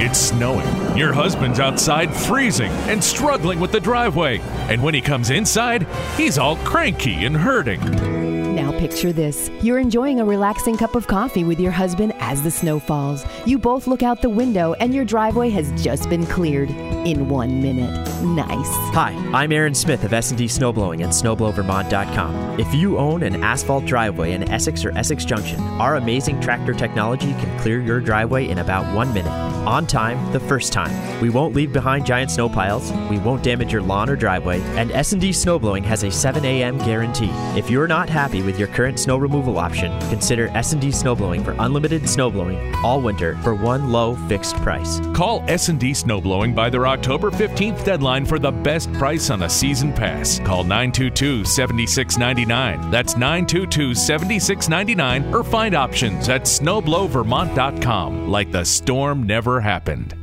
It's snowing. Your husband's outside freezing and struggling with the driveway. And when he comes inside, he's all cranky and hurting. Now picture this. You're enjoying a relaxing cup of coffee with your husband as the snow falls. You both look out the window and your driveway has just been cleared in 1 minute. Nice. Hi, I'm Aaron Smith of S&D Snowblowing and snowblowvermont.com. If you own an asphalt driveway in Essex or Essex Junction, our amazing tractor technology can clear your driveway in about 1 minute. On time, the first time. We won't leave behind giant snow piles, we won't damage your lawn or driveway, and S&D Snowblowing has a 7 a.m. guarantee. If you're not happy with your current snow removal option, consider S&D Snowblowing for unlimited snowblowing all winter for one low fixed price. Call S&D Snowblowing by their October 15th deadline for the best price on a season pass. Call 922-7699. That's 922-7699, or find options at snowblowvermont.com. Like the storm never happened.